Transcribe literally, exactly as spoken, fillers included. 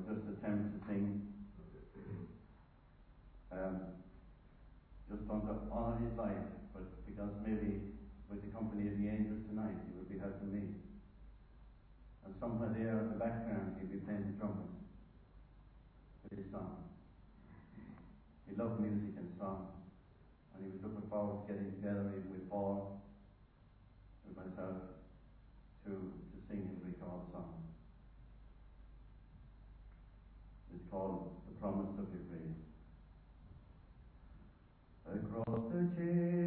just attempt to sing um, just want to honour his life, but because maybe with the company of the angels tonight he will be helping me. And somewhere there in the background he'll be playing the trumpet with his song. He loved music and song, and he was looking forward to getting together even with Paul, with myself, to, to sing and recall a song. It's called The Promise of Your Grace. Across the chain